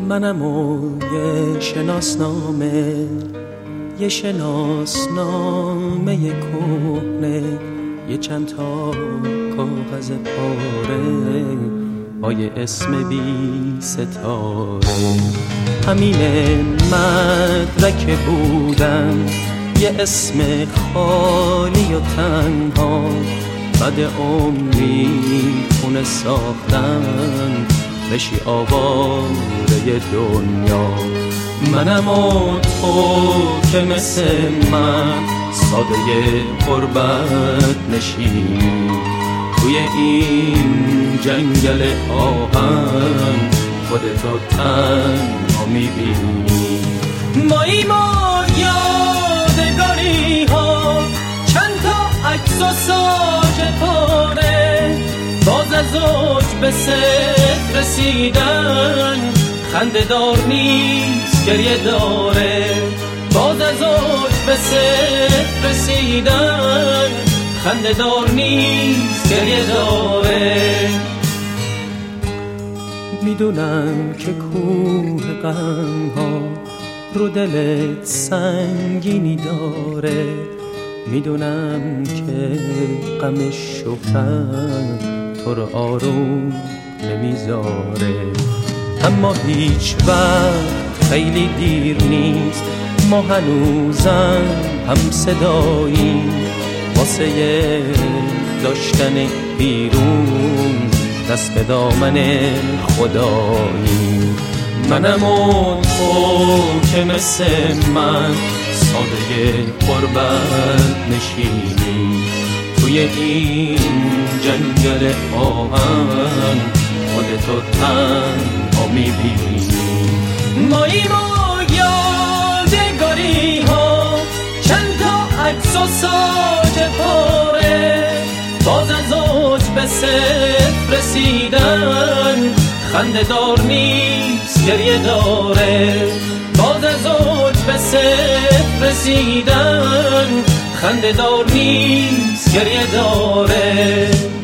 منم و یه شناسنامه، یه شناسنامه کهنه، یه چند تا کاغذ پاره با یه اسم بی ستاره. همین مدرک بودن، یه اسم خالی و تنها، بعد عمری خونه ساختن بشی آواره دنیا. منم و تو که مثل من ساده غربت نشینی، توی این جنگل آهن خودتو تنها میبینی. مایی ما یادگاری ها، چند تا عکس و ساج پاره، باز از اوج به صفر رسیدن خنده دار نیست گریه داره. باز از اوج به صفر رسیدن خنده دار نیست گریه داره. میدونم که کوه غم ها رو دلت سنگینی داره، میدونم که غم شوهر تو رو آروم نمیذاره، اما هیچ وقت خیلی دیر نیست، ما هنوزم هم صدایی واسه داشتن بیرون دست به دامن خدایی. منم و تو که مثل من ساده غربت نشینی، توی این جنگل آهن خودتو تنها میبینی. مایی ما یادگاری ها، چند تا عکس و ساج پاره، باز از اوج به صفر رسیدن خنده دار نیست گریه داره. باز از اوج به صفر رسیدن خنده دار نیست گریه داره.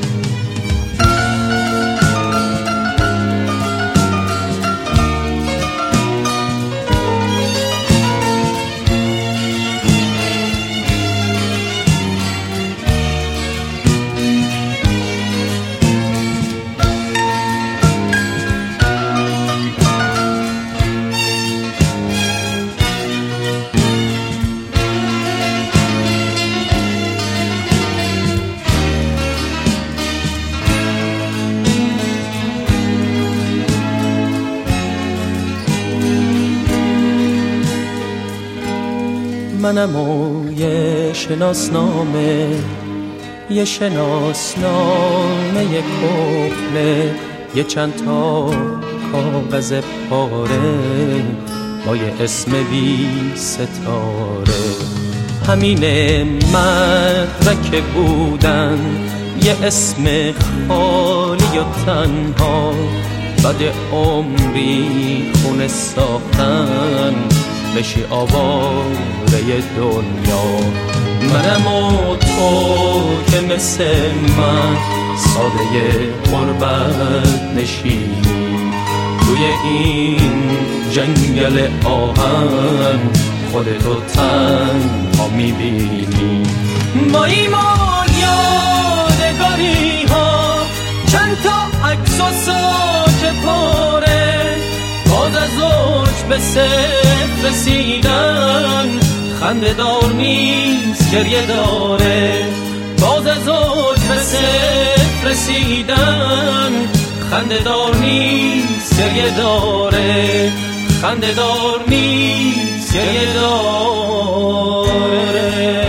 منم و یه شناسنامه، یه شناسنامه کهنه، یه چند تا کاغذ پاره با یه اسم بی ستاره. همین مدرک بودن، یه اسم خالی و تنها، بعد عمری خونه ساختن بشی آواره دنیا. منم و تو که مثل من ساده غربت نشینی، توی این جنگل آهن خودتو تنها میبینی. مایی ما یادگاری ها، چند تا عکس و ساج پاره، باز از اوج به صفر رسیدن خنده دار نیست گریه داره. باز از اوج به صفر رسیدن خنده دار نیست گریه داره. خنده دار نیست گریه داره.